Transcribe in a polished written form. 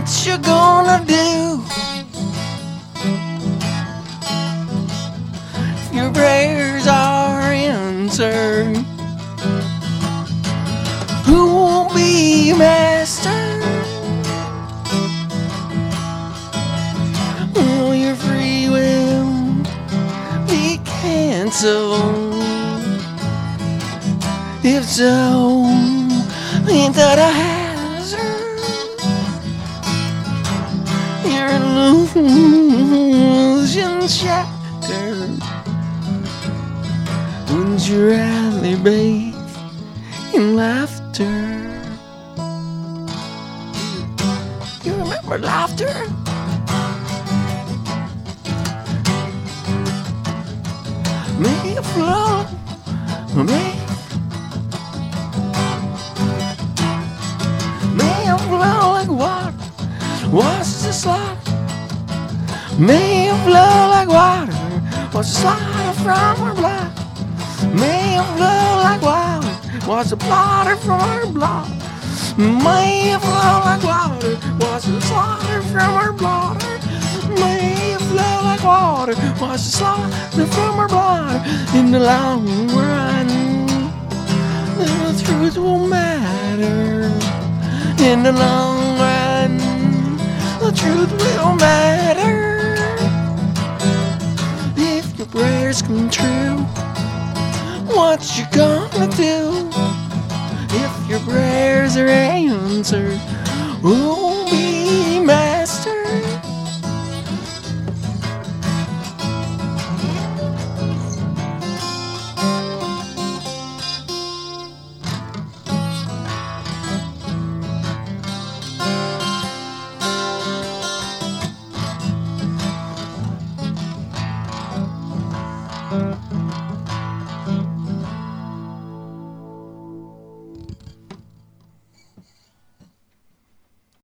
what you gonna do? If your prayers are answered, who will be your master? Will your free will be canceled? If so, ain't that a hazard? Your illusion shattered. Wouldn't you rather bathe in laughter? You remember laughter? May it flow, may it flow like water. Watch the slide. May it flow like water. Watch the slide from her blood. May it flow like water. Watch the blotter from her blood. May it flow like water. Watch the slaughter from her blood. May it flow like water. Watch the slaughter from her blood. In the long run, the truth will matter. In the long run, the truth will matter. If your prayers come true, what you gonna do? If your prayers are answered, ooh,